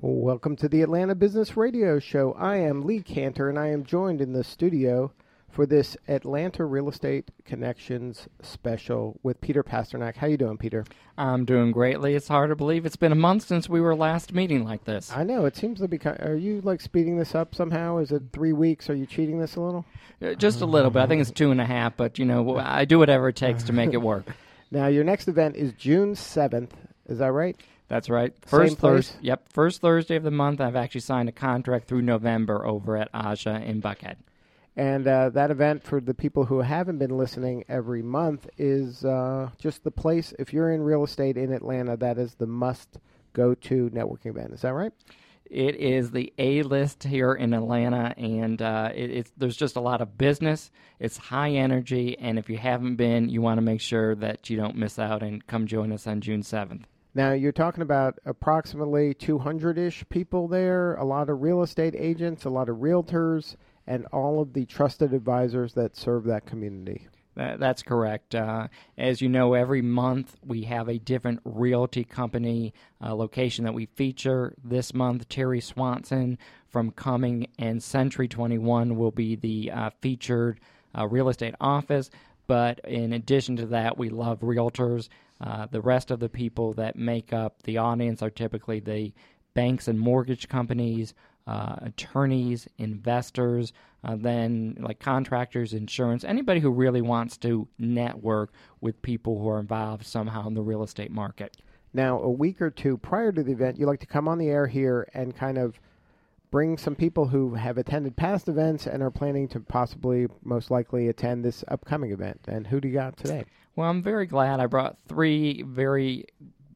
Welcome to the Atlanta Business Radio Show. I am Lee Cantor, and I am joined in the studio for this Atlanta Real Estate Connections special with Peter Pasternak. How you doing, Peter? I'm doing greatly. It's hard to believe it's been a month since we were last meeting like this. I know. It seems to be are you, speeding this up somehow? Is it 3 weeks? Are you cheating this a little? Just a little bit. I think it's 2.5, but, I do whatever it takes to make it work. Now, your next event is June 7th. Is that right? That's right. Same place? First Thursday of the month. I've actually signed a contract through November over at Aja in Buckhead. And that event, for the people who haven't been listening every month, is just the place. If you're in real estate in Atlanta, that is the must-go-to networking event. Is that right? It is the A-list here in Atlanta, and there's just a lot of business. It's high energy, and if you haven't been, you want to make sure that you don't miss out and come join us on June 7th. Now, you're talking about approximately 200-ish people there, a lot of real estate agents, a lot of realtors, and all of the trusted advisors that serve that community. That's correct. As you know, every month we have a different realty company location that we feature. This month, Terry Swanson from Cumming and Century 21 will be the featured real estate office. But in addition to that, we love realtors. The rest of the people that make up the audience are typically the banks and mortgage companies, attorneys, investors, then like contractors, insurance, anybody who really wants to network with people who are involved somehow in the real estate market. Now, a week or two prior to the event, you like to come on the air here and kind of bring some people who have attended past events and are planning to possibly, most likely, attend this upcoming event. And who do you got today? Well, I'm very glad I brought three very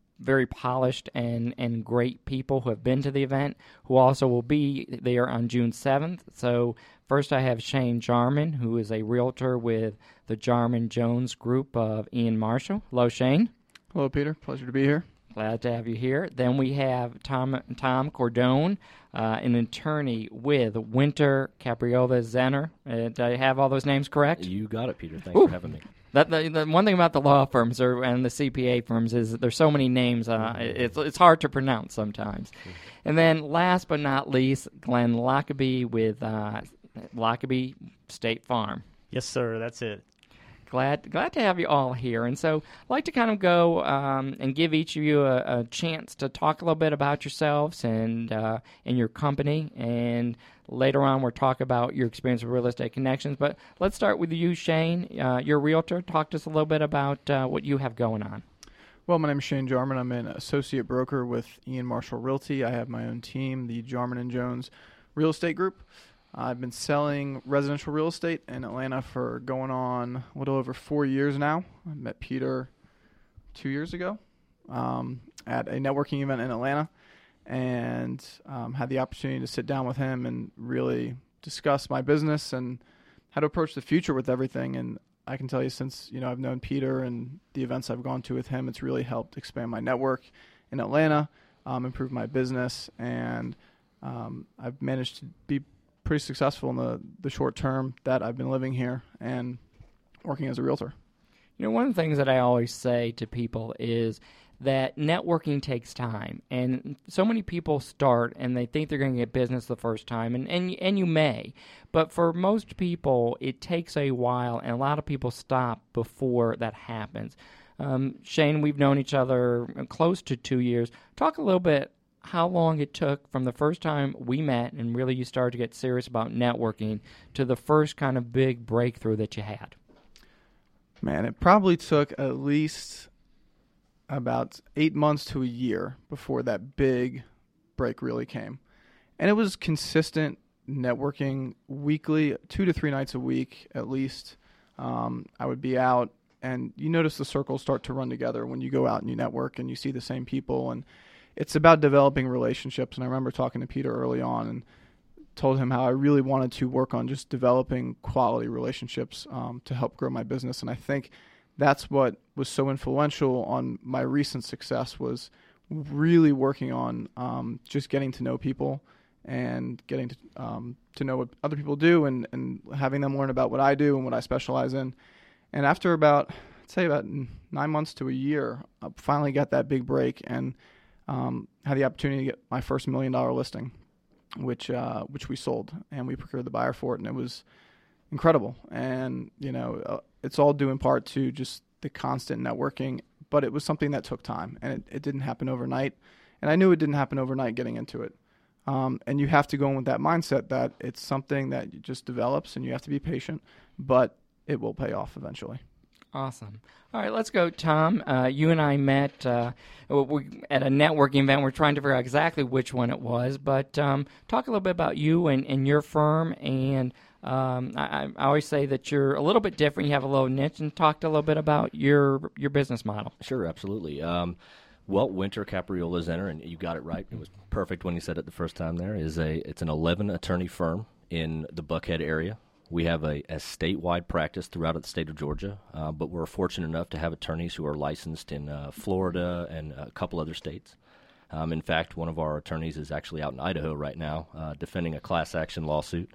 polished and great people who have been to the event, who also will be there on June 7th. So first I have Shane Jarman, who is a realtor with the Jarman Jones Group of Ian Marshall. Hello, Shane. Hello, Peter. Pleasure to be here. Glad to have you here. Then we have Tom Cordone, an attorney with Winter Capriola Zenner. Did I have all those names correct? You got it, Peter. Thanks for having me. The one thing about the law firms and the CPA firms is that there's so many names, it's hard to pronounce sometimes. And then last but not least, Glenn Lockaby with Lockaby State Farm. Yes, sir. That's it. Glad to have you all here. And so I'd like to kind of go and give each of you a chance to talk a little bit about yourselves and your company. And later on, we'll talk about your experience with Real Estate Connections. But let's start with you, Shane. You're a realtor. Talk to us a little bit about what you have going on. Well, my name is Shane Jarman. I'm an associate broker with Ian Marshall Realty. I have my own team, the Jarman & Jones Real Estate Group. I've been selling residential real estate in Atlanta for going on a little over 4 years now. I met Peter 2 years ago at a networking event in Atlanta, and had the opportunity to sit down with him and really discuss my business and how to approach the future with everything. And I can tell you, since I've known Peter and the events I've gone to with him, it's really helped expand my network in Atlanta, improve my business, and I've managed to be pretty successful in the short term that I've been living here and working as a realtor. One of the things that I always say to people is that networking takes time, and so many people start and they think they're going to get business the first time, and you may, but for most people it takes a while, and a lot of people stop before that happens. Shane, we've known each other close to 2 years. Talk a little bit how long it took from the first time we met and really you started to get serious about networking to the first kind of big breakthrough that you had. Man, it probably took at least about 8 months to a year before that big break really came. And it was consistent networking weekly, 2 to 3 nights a week at least. I would be out, and you notice the circles start to run together when you go out and you network and you see the same people, and it's about developing relationships. And I remember talking to Peter early on and told him how I really wanted to work on just developing quality relationships to help grow my business. And I think that's what was so influential on my recent success, was really working on just getting to know people and getting to know what other people do, and having them learn about what I do and what I specialize in. And after about 9 months to a year, I finally got that big break, and had the opportunity to get my first $1 million listing, which we sold, and we procured the buyer for it, and it was incredible. And it's all due in part to just the constant networking, but it was something that took time, and it didn't happen overnight. And I knew it didn't happen overnight getting into it. And you have to go in with that mindset that it's something that just develops, and you have to be patient, but it will pay off eventually. Awesome. All right, let's go, Tom. You and I met at a networking event. We're trying to figure out exactly which one it was, but talk a little bit about you and your firm. And I always say that you're a little bit different. You have a little niche, and talk a little bit about your business model. Sure, absolutely. Well, Winter Capriola Zenner, and you got it right. It was perfect when you said it the first time there. It's an 11-attorney firm in the Buckhead area. We have a statewide practice throughout the state of Georgia, but we're fortunate enough to have attorneys who are licensed in Florida and a couple other states. In fact, one of our attorneys is actually out in Idaho right now defending a class action lawsuit.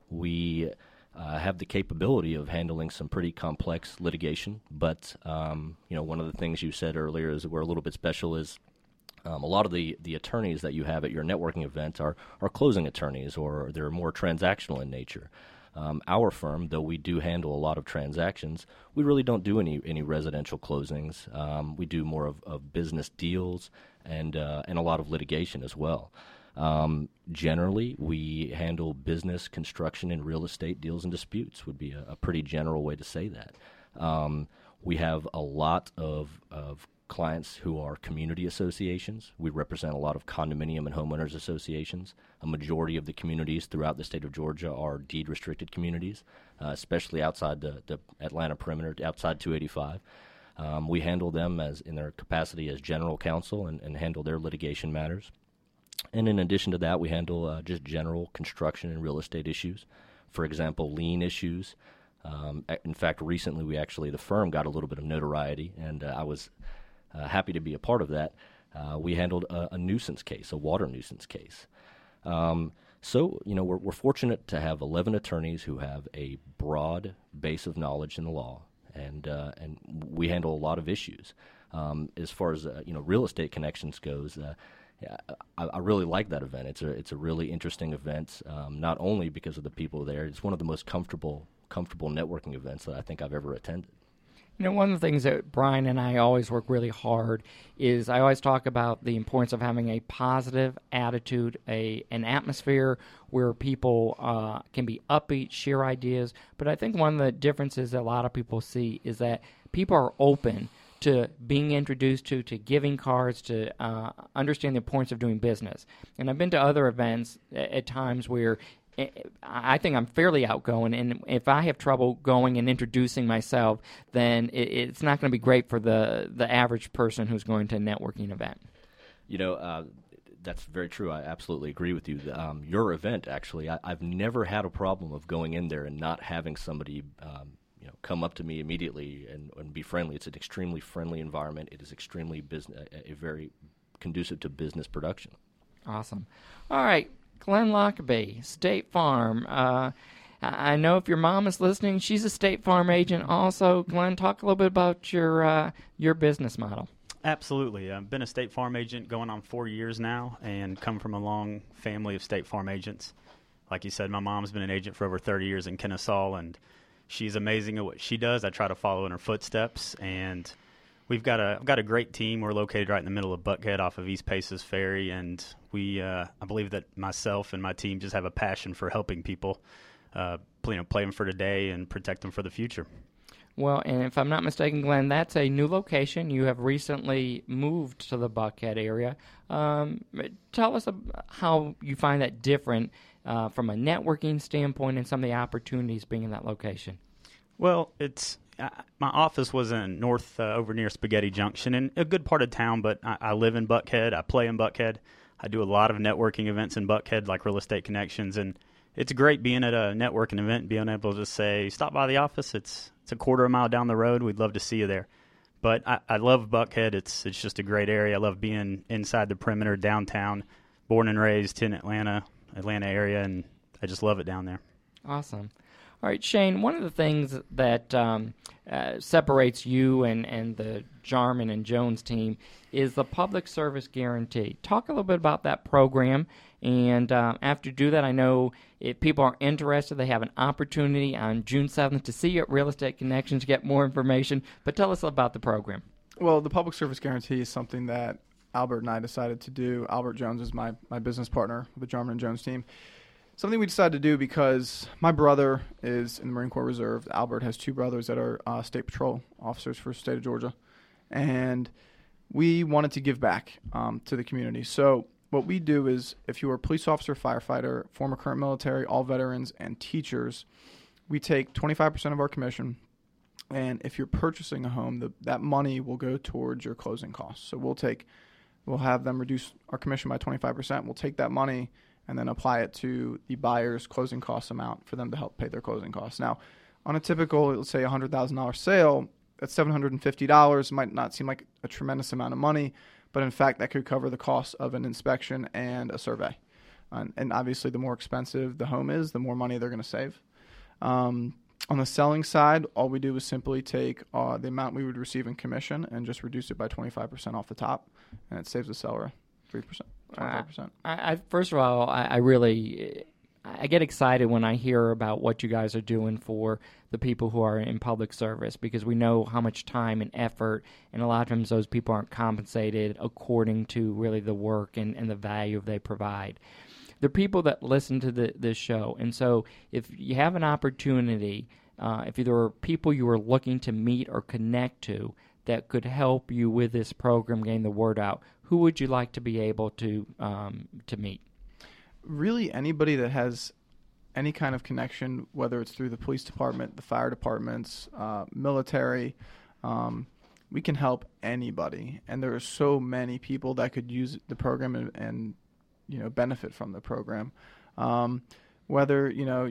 We have the capability of handling some pretty complex litigation, but one of the things you said earlier is that we're a little bit special is a lot of the attorneys that you have at your networking events are closing attorneys, or they're more transactional in nature. Our firm, though we do handle a lot of transactions, we really don't do any residential closings. We do more of business deals and a lot of litigation as well. Generally, we handle business, construction, and real estate deals and disputes would be a pretty general way to say that. We have a lot of clients who are community associations. We represent a lot of condominium and homeowners associations. A majority of the communities throughout the state of Georgia are deed-restricted communities, especially outside the Atlanta perimeter, outside 285. We handle them as in their capacity as general counsel and handle their litigation matters. And in addition to that, we handle just general construction and real estate issues. For example, lien issues. In fact, recently the firm got a little bit of notoriety, and I was happy to be a part of that. We handled a nuisance case, a water nuisance case. So we're fortunate to have 11 attorneys who have a broad base of knowledge in the law, and we handle a lot of issues. As far as real estate connections goes, I really like that event. It's a really interesting event, not only because of the people there. It's one of the most comfortable networking events that I think I've ever attended. One of the things that Brian and I always work really hard is I always talk about the importance of having a positive attitude, an atmosphere where people can be upbeat, share ideas. But I think one of the differences that a lot of people see is that people are open to being introduced to giving cards, to understand the importance of doing business. And I've been to other events at times where I think I'm fairly outgoing, and if I have trouble going and introducing myself, then it's not going to be great for the average person who's going to a networking event. That's very true. I absolutely agree with you. Your event, actually, I've never had a problem of going in there and not having somebody come up to me immediately and be friendly. It's an extremely friendly environment. It is extremely very conducive to business production. Awesome. All right. Glenn Lockaby, State Farm. I know if your mom is listening, she's a State Farm agent also. Glenn, talk a little bit about your business model. Absolutely. I've been a State Farm agent going on 4 years now and come from a long family of State Farm agents. Like you said, my mom's been an agent for over 30 years in Kennesaw, and she's amazing at what she does. I try to follow in her footsteps, and I've got a great team. We're located right in the middle of Buckhead off of East Paces Ferry, and I believe that myself and my team just have a passion for helping people play them for today and protect them for the future. Well, and if I'm not mistaken, Glenn, that's a new location. You have recently moved to the Buckhead area. Tell us how you find that different from a networking standpoint and some of the opportunities being in that location. Well, my office was in north over near Spaghetti Junction, in a good part of town, but I live in Buckhead. I play in Buckhead. I do a lot of networking events in Buckhead, like Real Estate Connections, and it's great being at a networking event, being able to just say, stop by the office. It's a quarter of a mile down the road. We'd love to see you there. But I love Buckhead. It's just a great area. I love being inside the perimeter, downtown, born and raised in Atlanta area, and I just love it down there. Awesome. All right, Shane, one of the things that separates you and the Jarman and Jones team is the Public Service Guarantee. Talk a little bit about that program. And after you do that, I know if people are interested, they have an opportunity on June 7th to see you at Real Estate Connections to get more information. But tell us about the program. Well, the Public Service Guarantee is something that Albert and I decided to do. Albert Jones is my business partner with the Jarman and Jones team. Something we decided to do because my brother is in the Marine Corps Reserve. Albert has two brothers that are State Patrol officers for the state of Georgia. And we wanted to give back to the community. So what we do is if you are a police officer, firefighter, former current military, all veterans, and teachers, we take 25% of our commission. And if you're purchasing a home, that money will go towards your closing costs. So we'll have them reduce our commission by 25%. We'll take that money and then apply it to the buyer's closing cost amount for them to help pay their closing costs. Now, on a typical, let's say, $100,000 sale, that's $750. Might not seem like a tremendous amount of money, but in fact, that could cover the cost of an inspection and a survey. And obviously, the more expensive the home is, the more money they're going to save. On the selling side, all we do is simply take the amount we would receive in commission and just reduce it by 25% off the top, and it saves the seller 3%, 25%. First of all, I get excited when I hear about what you guys are doing for the people who are in public service, because we know how much time and effort, and a lot of times those people aren't compensated according to really the work and the value they provide. The people that listen to this show, and so if you have an opportunity, if there are people you are looking to meet or connect to that could help you with this program, getting the word out, who would you like to be able to meet? Really anybody that has any kind of connection, whether it's through the police department, the fire departments, military, we can help anybody. And there are so many people that could use the program and benefit from the program. Whether,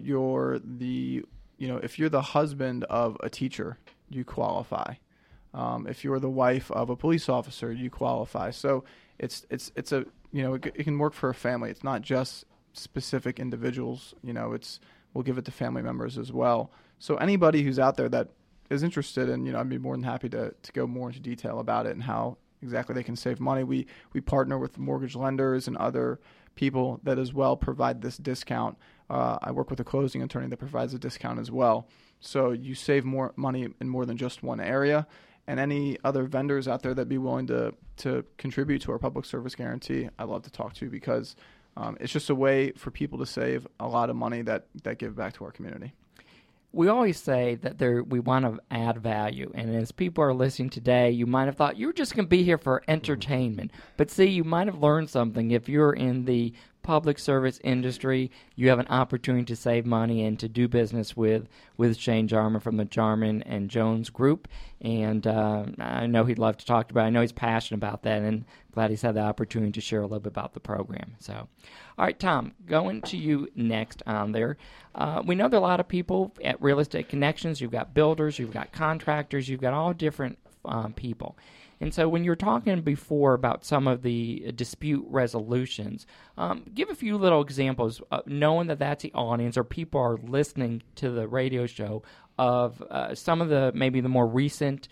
if you're the husband of a teacher, you qualify. If you're the wife of a police officer, you qualify. So it can work for a family. It's not just specific individuals. We'll give it to family members as well. So anybody who's out there that is interested, and I'd be more than happy to go more into detail about it and how exactly they can save money. We partner with mortgage lenders and other people that as well provide this discount. I work with a closing attorney that provides a discount as well. So you save more money in more than just one area. And any other vendors out there that'd be willing to contribute to our public service guarantee, I'd love to talk to, because it's just a way for people to save a lot of money that give back to our community. We always say that we want to add value, and as people are listening today, you might have thought you were just going to be here for entertainment. But see, you might have learned something. If you're in the public service industry, you have an opportunity to save money and to do business with Shane Jarman from the Jarman and Jones Group. And I know he'd love to talk about it. I know he's passionate about that, and glad he's had the opportunity to share a little bit about the program. So, all right, Tom, going to you next on there. We know there are a lot of people at Real Estate Connections. You've got builders, you've got contractors, you've got all different people. And so when you were talking before about some of the dispute resolutions, give a few little examples, knowing that that's the audience or people are listening to the radio show, of some of maybe the more recent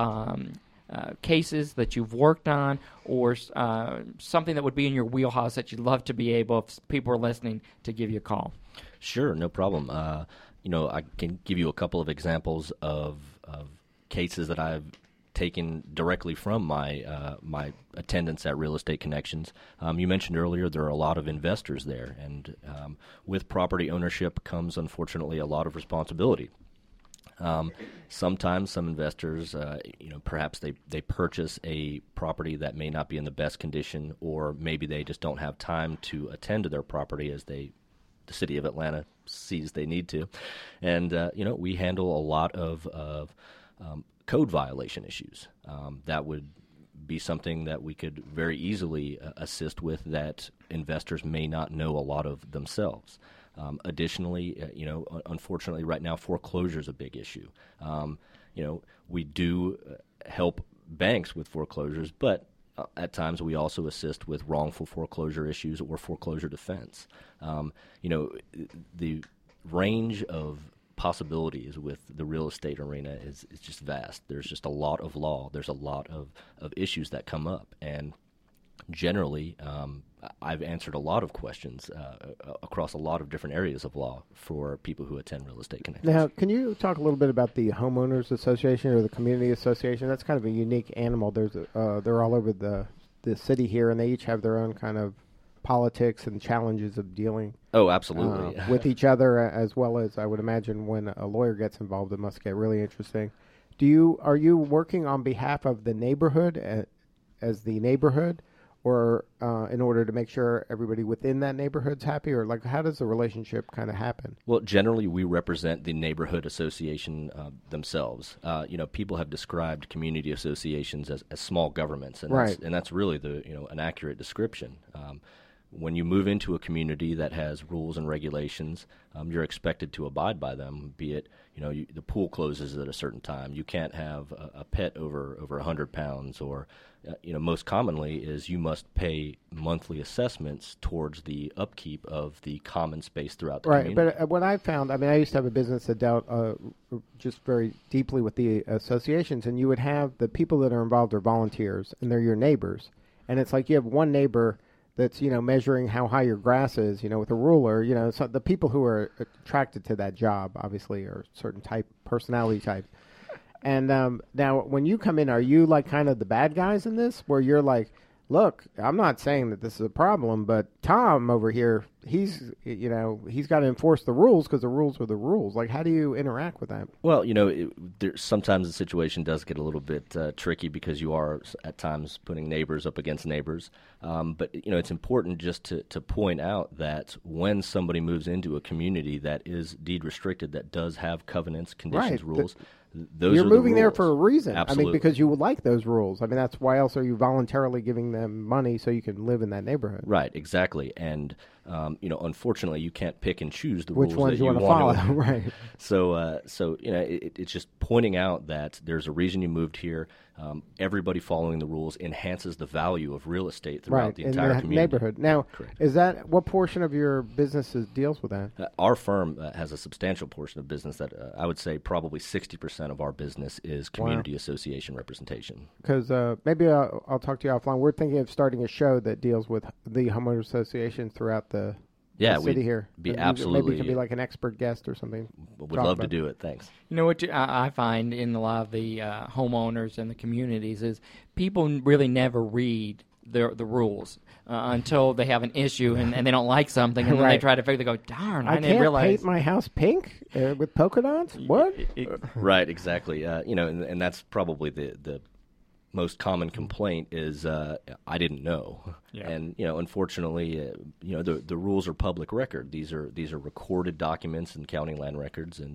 cases that you've worked on, or something that would be in your wheelhouse that you'd love to be able, if people are listening, to give you a call. Sure, no problem. I can give you a couple of examples of cases that I've taken directly from my my attendance at Real Estate Connections. You mentioned earlier there are a lot of investors there, and with property ownership comes, unfortunately, a lot of responsibility. Sometimes some investors, perhaps they purchase a property that may not be in the best condition, or maybe they just don't have time to attend to their property as the city of Atlanta sees they need to. And, we handle a lot of code violation issues. That would be something that we could very easily assist with that investors may not know a lot of themselves. Additionally, unfortunately right now foreclosure is a big issue. We do help banks with foreclosures, but at times we also assist with wrongful foreclosure issues or foreclosure defense. The range of possibilities with the real estate arena is just vast. There's just a lot of law. There's a lot of issues that come up, and generally, I've answered a lot of questions across a lot of different areas of law for people who attend Real Estate Connections. Now, can you talk a little bit about the homeowners association or the community association? That's kind of a unique animal. They're all over the city here, and they each have their own kind of politics and challenges of dealing. Oh, absolutely. With each other, as well as I would imagine when a lawyer gets involved, it must get really interesting. Are you working on behalf of the neighborhood as the neighborhood, or in order to make sure everybody within that neighborhood's happy, or like how does the relationship kind of happen? Well, generally we represent the neighborhood association themselves. People have described community associations as small governments, and right. that's really an accurate description. When you move into a community that has rules and regulations, you're expected to abide by them. Be it, the pool closes at a certain time. You can't have a pet over 100 pounds, or most commonly is you must pay monthly assessments towards the upkeep of the common space throughout the community. Right, but what I found, I used to have a business that dealt just very deeply with the associations, and you would have the people that are involved are volunteers, and they're your neighbors. And it's like you have one neighbor that's, measuring how high your grass is, with a ruler, so the people who are attracted to that job, obviously, are certain personality type. And now, when you come in, are you like kind of the bad guys in this, where you're like, look, I'm not saying that this is a problem, but Tom over here, he's got to enforce the rules because the rules are the rules. Like, how do you interact with that? Well, sometimes the situation does get a little bit tricky because you are at times putting neighbors up against neighbors. But it's important just to point out that when somebody moves into a community that is deed restricted, that does have covenants, conditions, right. rules. Those You're are moving the there rules. for a reason. Absolutely. Because you would like those rules. That's why else are you voluntarily giving them money so you can live in that neighborhood? Right, exactly. And unfortunately, you can't pick and choose the which rules ones that you want to follow. Right. So it's just pointing out that there's a reason you moved here. Everybody following the rules enhances the value of real estate throughout the entire community. Neighborhood. Now, correct. Is that what portion of your business deals with that? Our firm has a substantial portion of business that I would say probably 60% of our business is community association representation. Because maybe I'll talk to you offline. We're thinking of starting a show that deals with the homeowners association throughout the city here. Be and absolutely. Maybe you can be like an expert guest or something. Would love to do it. Thanks. You know what I find in a lot of the homeowners and the communities is people really never read the rules until they have an issue and they don't like something, and then they try to figure. They go, darn, I didn't realize. I can't paint my house pink with polka dots. What? Right, exactly. And that's probably the most common complaint is I didn't know. Yeah. And unfortunately, the rules are public record. These are recorded documents in county land records, and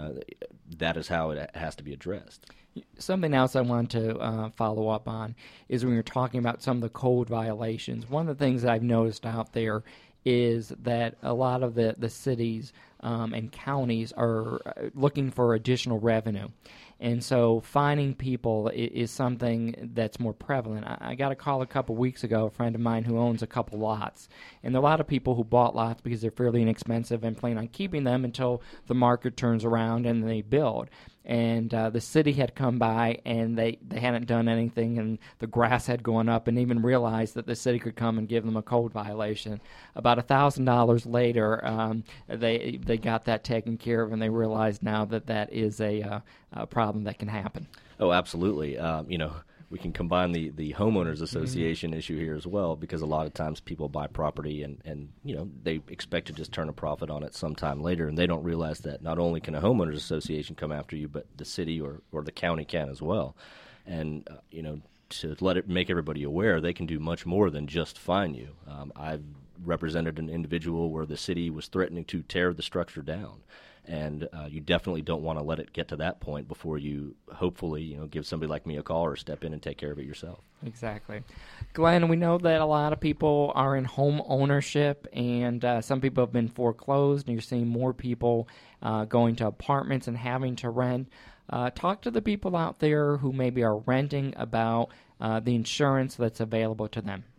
that is how it has to be addressed. Something else I want to follow up on is when you're talking about some of the code violations. One of the things that I've noticed out there is that a lot of the cities and counties are looking for additional revenue. And so finding people is something that's more prevalent. I got a call a couple weeks ago, a friend of mine who owns a couple lots. And there are a lot of people who bought lots because they're fairly inexpensive and plan on keeping them until the market turns around and they build. And the city had come by and they hadn't done anything, and the grass had gone up, and even realized that the city could come and give them a code violation. About $1,000 later, they got that taken care of, and they realized now that is a problem that can happen. Oh, absolutely. We can combine the homeowners association issue here as well, because a lot of times people buy property and they expect to just turn a profit on it sometime later, and they don't realize that not only can a homeowners association come after you, but the city or the county can as well. And to make everybody aware, they can do much more than just fine you. I've represented an individual where the city was threatening to tear the structure down. And you definitely don't want to let it get to that point before you hopefully, give somebody like me a call or step in and take care of it yourself. Exactly. Glenn, we know that a lot of people are in home ownership, and some people have been foreclosed, and you're seeing more people going to apartments and having to rent. Talk to the people out there who maybe are renting about the insurance that's available to them.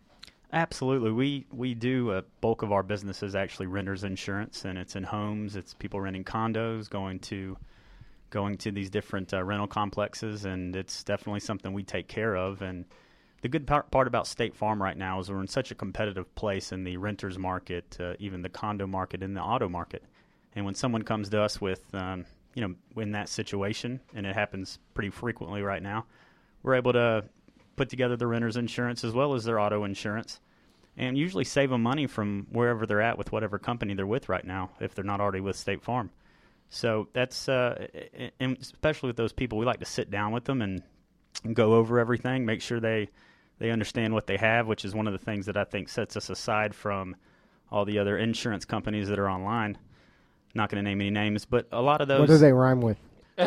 Absolutely. We do a bulk of our business is actually renters insurance, and it's in homes. It's people renting condos, going to these different rental complexes, and it's definitely something we take care of. And the good part about State Farm right now is we're in such a competitive place in the renters market, even the condo market and the auto market. And when someone comes to us with, in that situation, and it happens pretty frequently right now, we're able to put together the renter's insurance as well as their auto insurance, and usually save them money from wherever they're at with whatever company they're with right now, if they're not already with State Farm. So that's, and especially with those people, we like to sit down with them and go over everything, make sure they understand what they have, which is one of the things that I think sets us aside from all the other insurance companies that are online. Not going to name any names, but a lot of those. What do they rhyme with?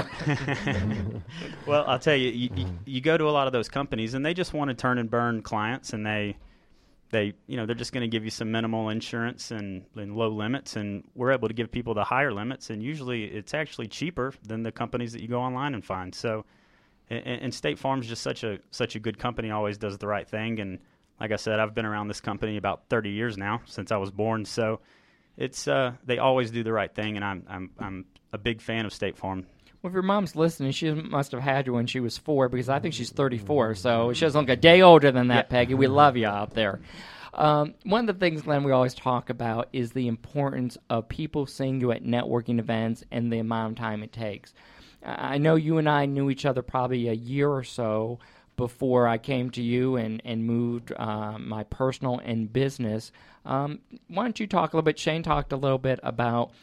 Well, I'll tell you, you go to a lot of those companies, and they just want to turn and burn clients, and they're just going to give you some minimal insurance and low limits, and we're able to give people the higher limits, and usually it's actually cheaper than the companies that you go online and find. So, and State Farm's just such a good company, always does the right thing, and like I said, I've been around this company about 30 years now, since I was born. So, it's they always do the right thing, and I'm a big fan of State Farm. Well, if your mom's listening, she must have had you when she was 4, because I think she's 34, so she doesn't look a day older than that, Peggy. We love you out there. One of the things, Glenn, we always talk about is the importance of people seeing you at networking events and the amount of time it takes. I know you and I knew each other probably a year or so before I came to you and moved my personal and business. Why don't you talk a little bit? Shane talked a little bit about,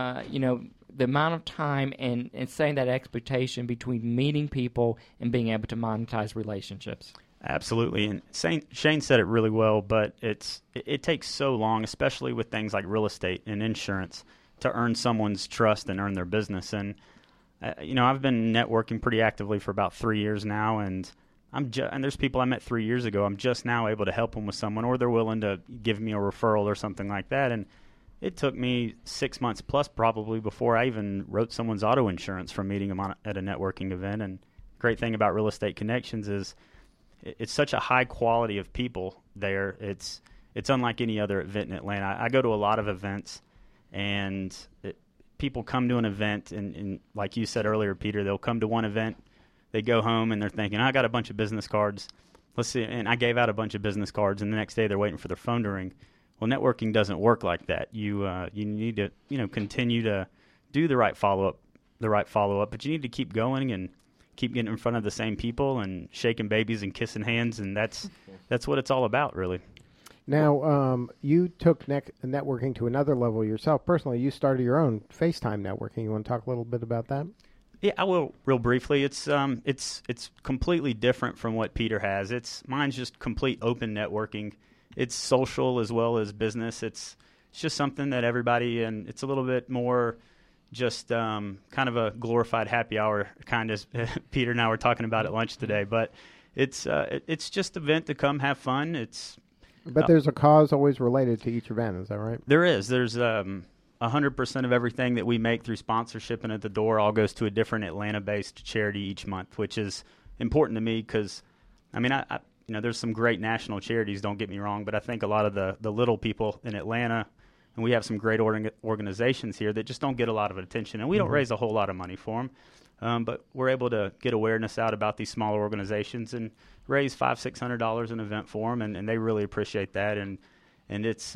the amount of time and setting that expectation between meeting people and being able to monetize relationships. Absolutely, and Shane said it really well, but it takes so long, especially with things like real estate and insurance, to earn someone's trust and earn their business. And I've been networking pretty actively for about 3 years now, and and there's people I met 3 years ago. I'm just now able to help them with someone, or they're willing to give me a referral or something like that. And it took me 6 months plus probably before I even wrote someone's auto insurance from meeting them at a networking event. And great thing about Real Estate Connections is it's such a high quality of people there. It's unlike any other event in Atlanta. I go to a lot of events, and people come to an event, and like you said earlier, Peter, they'll come to one event, they go home, and they're thinking, I got a bunch of business cards. Let's see, and I gave out a bunch of business cards, and the next day they're waiting for their phone to ring. Well, networking doesn't work like that. You need to continue to do the right follow up, but you need to keep going and keep getting in front of the same people and shaking babies and kissing hands, and that's what it's all about, really. Now, you took networking to another level yourself. Personally, you started your own FaceTime networking. You want to talk a little bit about that? Yeah, I will real briefly. It's completely different from what Peter has. Mine's just complete open networking. It's social as well as business. It's just something that everybody, and it's a little bit more just kind of a glorified happy hour, kind of Peter and I were talking about at lunch today. But it's just an event to come have fun. But there's a cause always related to each event. Is that right? There is. There's 100% of everything that we make through sponsorship and at the door all goes to a different Atlanta-based charity each month, which is important to me because, I there's some great national charities, don't get me wrong, but I think a lot of the little people in Atlanta, and we have some great organizations here that just don't get a lot of attention, and we don't raise a whole lot of money for them, but we're able to get awareness out about these smaller organizations and raise $500-600 an event for them, and they really appreciate that, and it's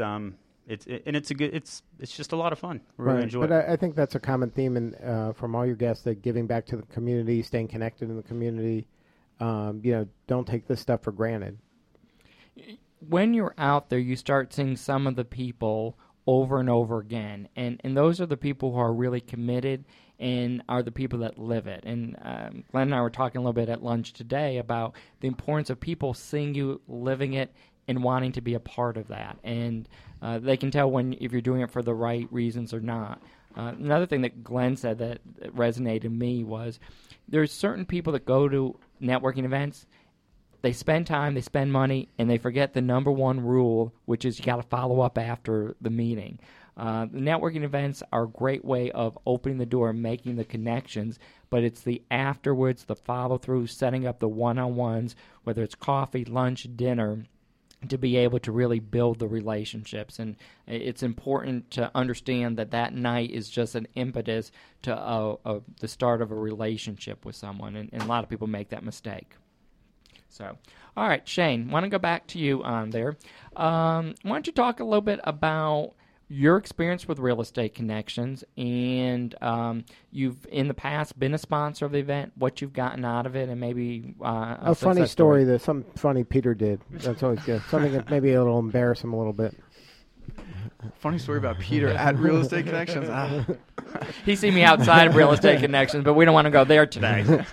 just a lot of fun. We really enjoy it. But I think that's a common theme from all your guests, that giving back to the community, staying connected in the community. Don't take this stuff for granted. When you're out there, you start seeing some of the people over and over again, and those are the people who are really committed and are the people that live it. And Glenn and I were talking a little bit at lunch today about the importance of people seeing you living it and wanting to be a part of that. And they can tell if you're doing it for the right reasons or not. Another thing that Glenn said that resonated with me was there's certain people that go to networking events, they spend time, they spend money, and they forget the number one rule, which is you got to follow up after the meeting. The networking events are a great way of opening the door and making the connections, but it's the afterwards, the follow-through, setting up the one-on-ones, whether it's coffee, lunch, dinner, to be able to really build the relationships. And it's important to understand that that night is just an impetus to the start of a relationship with someone, and a lot of people make that mistake. So, all right, Shane, want to go back to you on there. Why don't you talk a little bit about your experience with Real Estate Connections, and you've in the past been a sponsor of the event, what you've gotten out of it, and maybe a funny story that some funny Peter did. That's always good. Something that maybe it'll embarrass him a little bit. Funny story about Peter at Real Estate Connections. He see me outside of Real Estate Connections, but we don't want to go there today.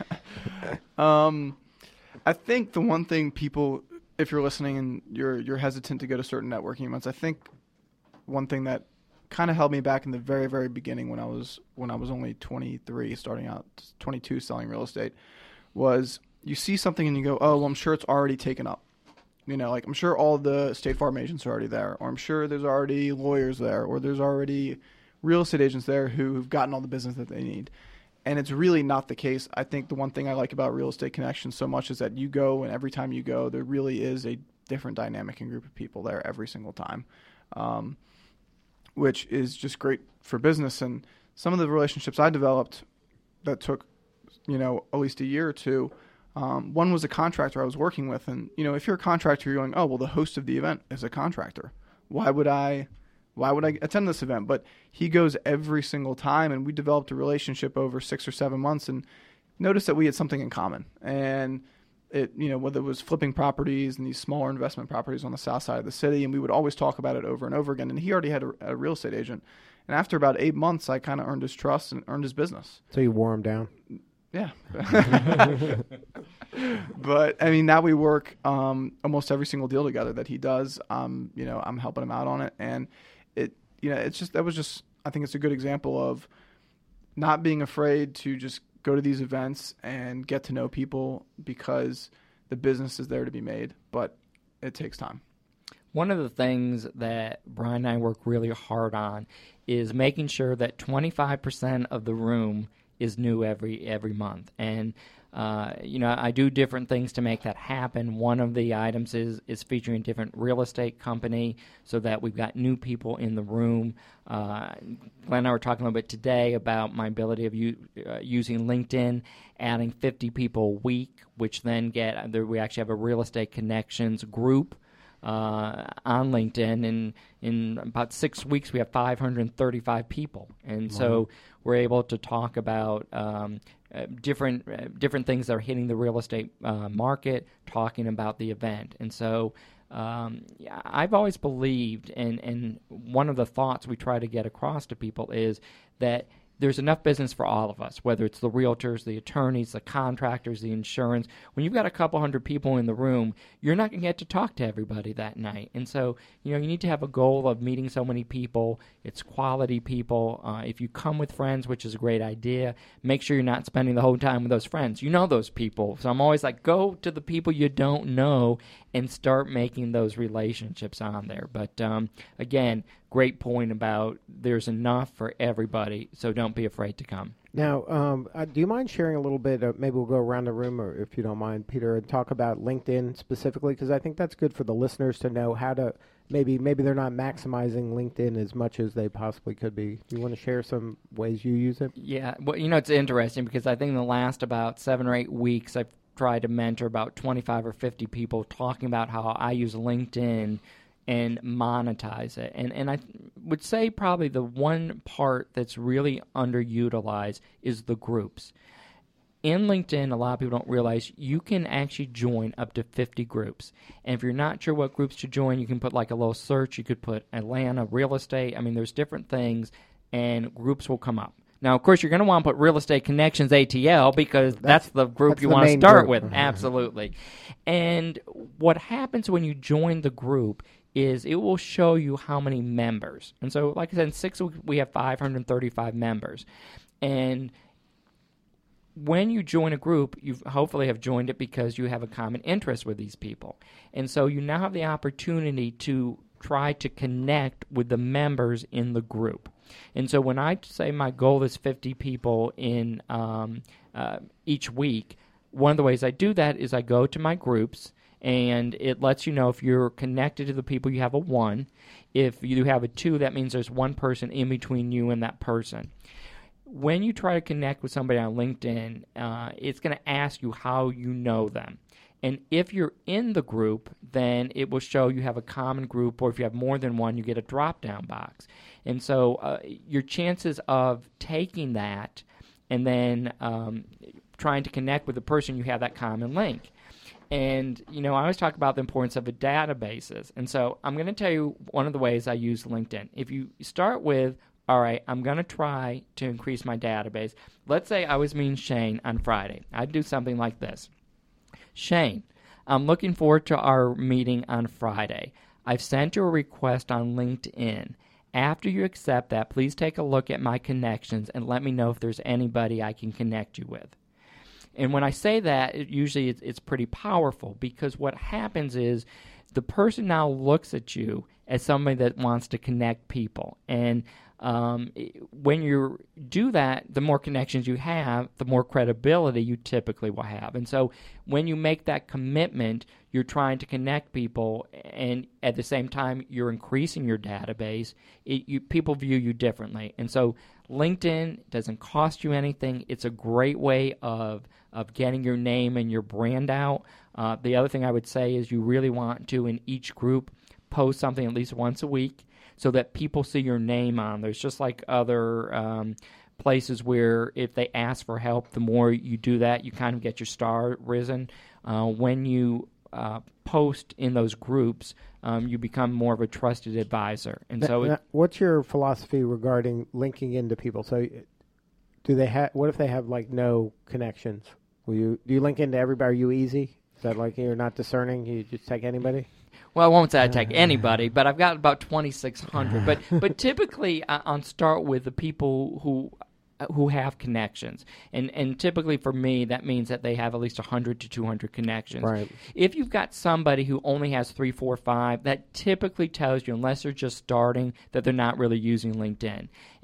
I think the one thing people, if you're listening and you're hesitant to go to certain networking events, I think one thing that kind of held me back in the very, very beginning when I was only 23, starting out 22 selling real estate, was you see something and you go, oh, well, I'm sure it's already taken up. You know, like I'm sure all the State Farm agents are already there, or I'm sure there's already lawyers there, or there's already real estate agents there who've gotten all the business that they need. And it's really not the case. I think the one thing I like about Real Estate Connections so much is that you go, and every time you go, there really is a different dynamic and group of people there every single time. Which is just great for business. And some of the relationships I developed that took, at least a year or two, one was a contractor I was working with. And, if you're a contractor, you're going, oh, well, the host of the event is a contractor. Why would I attend this event? But he goes every single time, and we developed a relationship over 6 or 7 months and noticed that we had something in common. And it, whether it was flipping properties and these smaller investment properties on the south side of the city, and we would always talk about it over and over again. And he already had a real estate agent. And after about 8 months, I kind of earned his trust and earned his business. So you wore him down? Yeah. But, now we work almost every single deal together that he does. I'm helping him out on it. And I think it's a good example of not being afraid to just go to these events and get to know people, because the business is there to be made, but it takes time. One of the things that Brian and I work really hard on is making sure that 25% of the room is new every month. And I do different things to make that happen. One of the items is featuring a different real estate company so that we've got new people in the room. Glenn and I were talking a little bit today about my ability of using LinkedIn, adding 50 people a week, which then we actually have a Real Estate Connections group on LinkedIn, and in about 6 weeks we have 535 people, and so we're able to talk about different things that are hitting the real estate market, talking about the event. And so I've always believed, and one of the thoughts we try to get across to people is that there's enough business for all of us, whether it's the realtors, the attorneys, the contractors, the insurance. When you've got a couple hundred people in the room, you're not going to get to talk to everybody that night. And so, you need to have a goal of meeting so many people. It's quality people. If you come with friends, which is a great idea, make sure you're not spending the whole time with those friends. You know those people. So I'm always like, go to the people you don't know and start making those relationships on there. But again, great point about there's enough for everybody, so don't be afraid to come. Now, do you mind sharing a little bit, maybe we'll go around the room, or if you don't mind, Peter, and talk about LinkedIn specifically, because I think that's good for the listeners to know how to, maybe they're not maximizing LinkedIn as much as they possibly could be. Do you want to share some ways you use it? Yeah, well, it's interesting because I think in the last about 7 or 8 weeks, I've tried to mentor about 25 or 50 people talking about how I use LinkedIn and monetize it. And I would say probably the one part that's really underutilized is the groups. In LinkedIn, a lot of people don't realize you can actually join up to 50 groups. And if you're not sure what groups to join, you can put like a little search. You could put Atlanta real estate. There's different things, and groups will come up. Now, of course, you're going to want to put Real Estate Connections ATL because that's the group you want to start with. Absolutely. And what happens when you join the group is it will show you how many members. And so, like I said, in 6 weeks, we have 535 members. And when you join a group, you hopefully have joined it because you have a common interest with these people. And so you now have the opportunity to try to connect with the members in the group. And so when I say my goal is 50 people in each week, one of the ways I do that is I go to my groups and it lets you know if you're connected to the people. You have a 1. If you have a 2, that means there's one person in between you and that person. When you try to connect with somebody on LinkedIn, it's going to ask you how you know them. And if you're in the group, then it will show you have a common group, or if you have more than one, you get a drop-down box. And so your chances of taking that and then trying to connect with the person, you have that common link. And, I always talk about the importance of databases. And so I'm going to tell you one of the ways I use LinkedIn. If you start with, all right, I'm going to try to increase my database. Let's say I was meeting Shane on Friday. I'd do something like this. Shane, I'm looking forward to our meeting on Friday. I've sent you a request on LinkedIn. After you accept that, please take a look at my connections and let me know if there's anybody I can connect you with. And when I say that, usually it's pretty powerful, because what happens is the person now looks at you as somebody that wants to connect people. And when you do that, the more connections you have, the more credibility you typically will have. And so when you make that commitment, you're trying to connect people, and at the same time, you're increasing your database. People view you differently. And so LinkedIn doesn't cost you anything. It's a great way of getting your name and your brand out. The other thing I would say is you really want to, in each group, post something at least once a week, so that people see your name on. There's just like other places where if they ask for help, the more you do that, you kind of get your star risen. When you post in those groups, you become more of a trusted advisor. And so, what's your philosophy regarding linking into people? So, do they have? What if they have like no connections? Do you link into everybody? Are you easy? Is that like you're not discerning? You just take anybody? Well, I won't say I take anybody, but I've got about 2,600. But typically, I'll start with the people who have connections, and typically for me that means that they have at least 100 to 200 connections. Right. If you've got somebody who only has 3, 4, 5, that typically tells you, unless they're just starting, that they're not really using LinkedIn.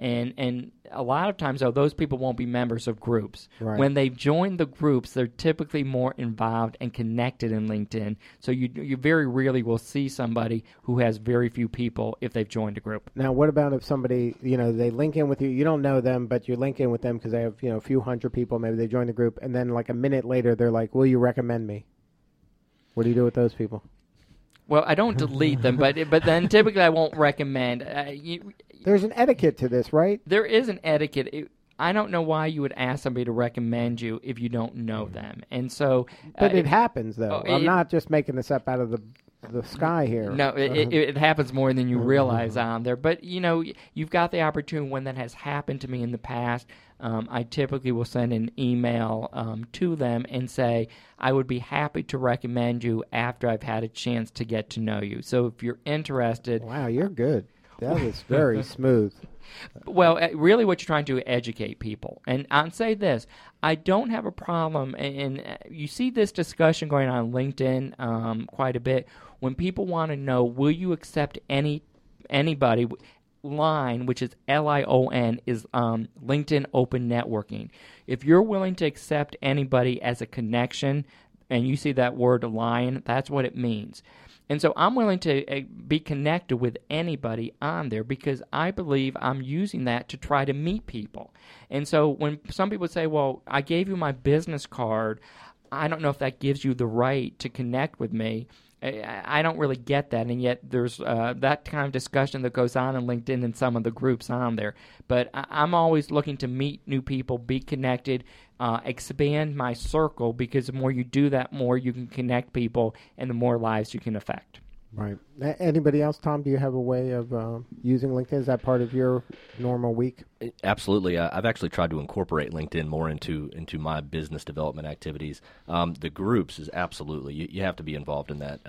And a lot of times, though, those people won't be members of groups. Right. When they've joined the groups, they're typically more involved and connected in LinkedIn. So you very rarely will see somebody who has very few people if they've joined a group. Now, what about if somebody, they link in with you, you don't know them, but you link in with them because they have, a few hundred people, maybe they join the group, and then like a minute later, they're like, will you recommend me? What do you do with those people? Well, I don't delete them, but then typically I won't recommend. There's an etiquette to this, right? There is an etiquette. I don't know why you would ask somebody to recommend you if you don't know them. And so, but it happens, though. I'm not just making this up out of the sky here. No, it happens more than you realize on there. But, you've got the opportunity when that has happened to me in the past. I typically will send an email to them and say, I would be happy to recommend you after I've had a chance to get to know you. So if you're interested. Wow, you're good. That was very smooth. Well, really what you're trying to do is educate people. And I'll say this, I don't have a problem, and you see this discussion going on LinkedIn quite a bit, when people want to know, will you accept anybody? Line, which is LION, is LinkedIn Open Networking. If you're willing to accept anybody as a connection, and you see that word line, that's what it means. And so I'm willing to be connected with anybody on there because I believe I'm using that to try to meet people. And so when some people say, well, I gave you my business card, I don't know if that gives you the right to connect with me. I don't really get that, and yet there's that kind of discussion that goes on in LinkedIn and some of the groups on there. But I'm always looking to meet new people, be connected, expand my circle, because the more you do that, more you can connect people, and the more lives you can affect. Right. Anybody else, Tom, do you have a way of using LinkedIn? Is that part of your normal week? Absolutely. I've actually tried to incorporate LinkedIn more into my business development activities. The groups is absolutely, you have to be involved in that.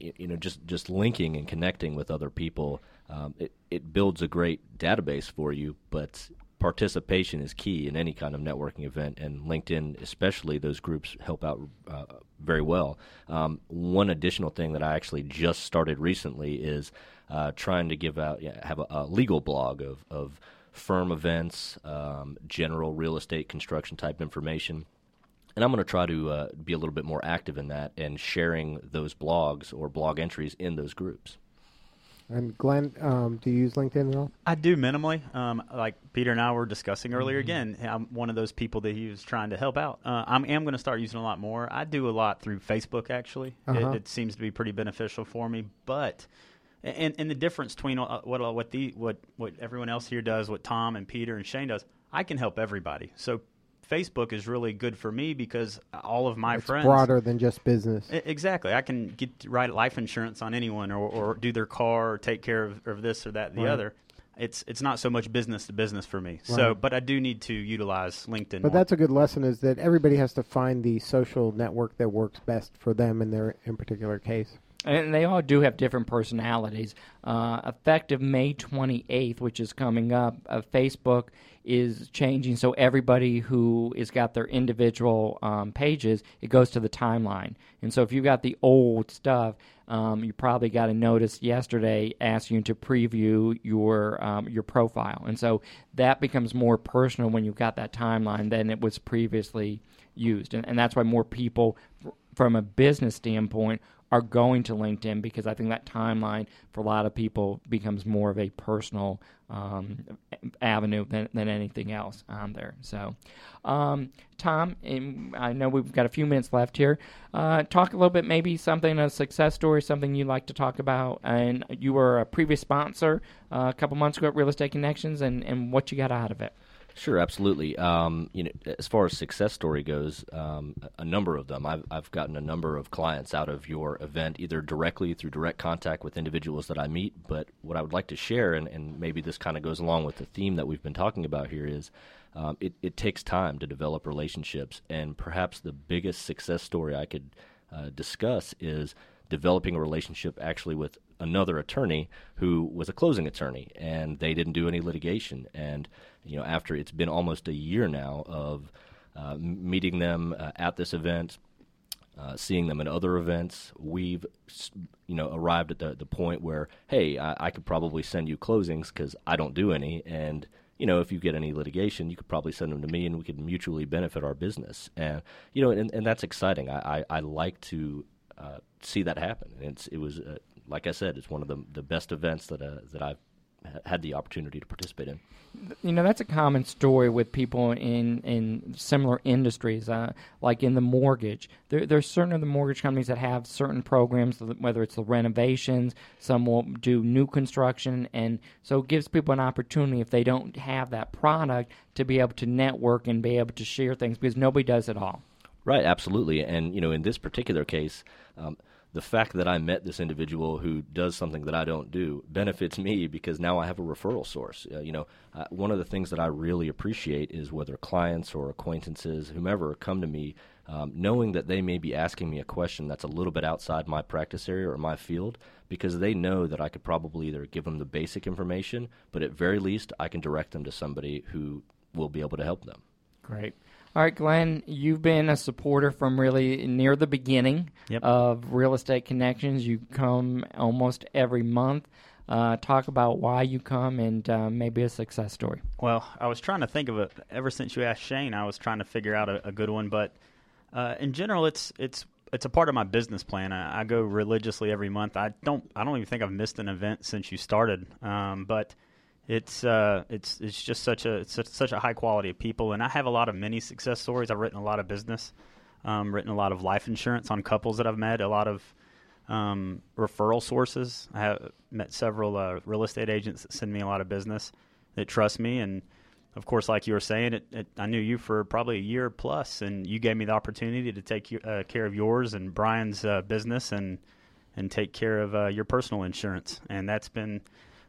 Just linking and connecting with other people, it builds a great database for you, but participation is key in any kind of networking event, and LinkedIn, especially those groups, help out very well. One additional thing that I actually just started recently is trying to have a legal blog of firm events, general real estate construction type information. And I'm going to try to be a little bit more active in that and sharing those blogs or blog entries in those groups. And Glenn, do you use LinkedIn at all? I do minimally. Like Peter and I were discussing earlier, again, I'm one of those people that he was trying to help out. I am going to start using a lot more. I do a lot through Facebook, actually. It seems to be pretty beneficial for me. But and the difference between what everyone else here does, what Tom and Peter and Shane does, I can help everybody. So Facebook is really good for me because all of my friends... It's broader than just business. Exactly. I can write life insurance on anyone or do their car or take care of this or that and the other. It's not so much business to business for me. Right. So, but I do need to utilize LinkedIn more. That's a good lesson, is that everybody has to find the social network that works best for them in their in particular case. And they all do have different personalities. Effective May 28th, which is coming up, Facebook is changing, so everybody who has got their individual pages, it goes to the timeline. And so if you've got the old stuff, you probably got a notice yesterday asking you to preview your profile. And so that becomes more personal when you've got that timeline than it was previously used. And that's why more people, from a business standpoint, are going to LinkedIn, because I think that timeline for a lot of people becomes more of a personal avenue than anything else on there. So, Tom, I know we've got a few minutes left here. Talk a little bit, maybe something, a success story, something you'd like to talk about. And you were a previous sponsor a couple months ago at Real Estate Connections, and what you got out of it. Sure, absolutely. As far as success story goes, a number of them. I've gotten a number of clients out of your event, either directly through direct contact with individuals that I meet. But what I would like to share, and maybe this kind of goes along with the theme that we've been talking about here, is it takes time to develop relationships. And perhaps the biggest success story I could discuss is developing a relationship actually with another attorney who was a closing attorney, and they didn't do any litigation. And after it's been almost a year now of meeting them at this event, seeing them at other events, we've arrived at the point where, hey, I could probably send you closings because I don't do any, and if you get any litigation, you could probably send them to me, and we could mutually benefit our business. And and that's exciting. I like to see that happen. It was like I said, it's one of the best events that I've had the opportunity to participate in. That's a common story with people in similar industries, like in the mortgage. There's certain of the mortgage companies that have certain programs, whether it's the renovations, some will do new construction, and so it gives people an opportunity, if they don't have that product, to be able to network and be able to share things, because nobody does it all. Right, absolutely. And, in this particular case, the fact that I met this individual who does something that I don't do benefits me, because now I have a referral source. One of the things that I really appreciate is whether clients or acquaintances, whomever, come to me, knowing that they may be asking me a question that's a little bit outside my practice area or my field, because they know that I could probably either give them the basic information, but at very least I can direct them to somebody who will be able to help them. Great. All right, Glenn, you've been a supporter from really near the beginning of Real Estate Connections. You come almost every month. Talk about why you come and maybe a success story. Well, I was trying to think of it ever since you asked Shane. I was trying to figure out a good one, but in general, it's a part of my business plan. I go religiously every month. I don't even think I've missed an event since you started, but it's just such a high quality of people, and I have a lot of mini success stories. I've written a lot of business, written a lot of life insurance on couples that I've met, a lot of referral sources. I have met several real estate agents that send me a lot of business, that trust me, and of course, like you were saying, I knew you for probably a year plus, and you gave me the opportunity to take care of yours and Brian's business and take care of your personal insurance, and that's been.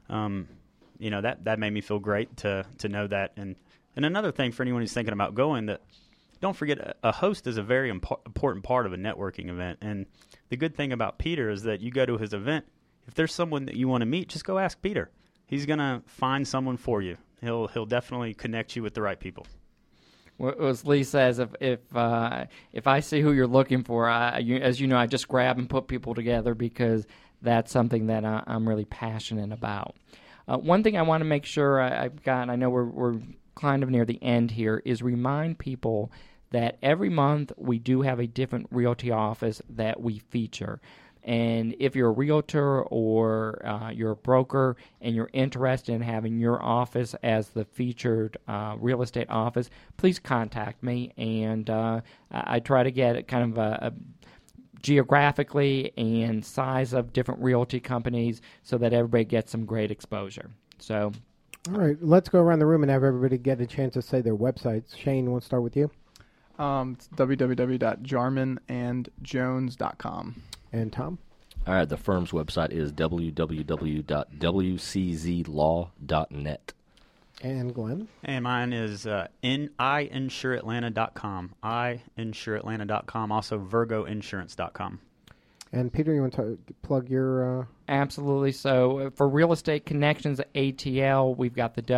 That made me feel great to know that. And another thing for anyone who's thinking about going, that don't forget, a host is a very important part of a networking event. And the good thing about Peter is that you go to his event, if there's someone that you want to meet, just go ask Peter. He's going to find someone for you. He'll definitely connect you with the right people. Well, as Lee says, if I see who you're looking for, as you know, I just grab and put people together, because that's something that I'm really passionate about. One thing I want to make sure I've got, I know we're kind of near the end here, is remind people that every month we do have a different realty office that we feature. And if you're a realtor or you're a broker and you're interested in having your office as the featured real estate office, please contact me. And I try to get kind of a geographically and size of different realty companies so that everybody gets some great exposure. So, all right, let's go around the room and have everybody get a chance to say their websites. Shane, we'll start with you. It's www.jarmanandjones.com. And Tom? All right, the firm's website is www.wczlaw.net. And Glenn? And mine is iinsureatlanta.com. iinsureatlanta.com. Also virgoinsurance.com. And Peter, you want to plug your... Absolutely. So for Real Estate Connections ATL, we've got the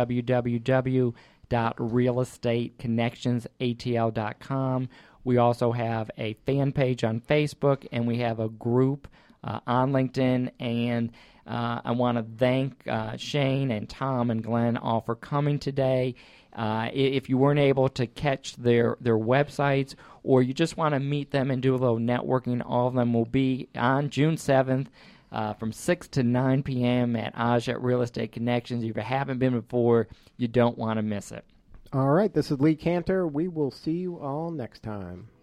www.realestateConnectionsATL.com. We also have a fan page on Facebook, and we have a group on LinkedIn. And I want to thank Shane and Tom and Glenn all for coming today. If you weren't able to catch their websites, or you just want to meet them and do a little networking, all of them will be on June 7th from 6 to 9 p.m. at Aja Real Estate Connections. If you haven't been before, you don't want to miss it. All right, this is Lee Cantor. We will see you all next time.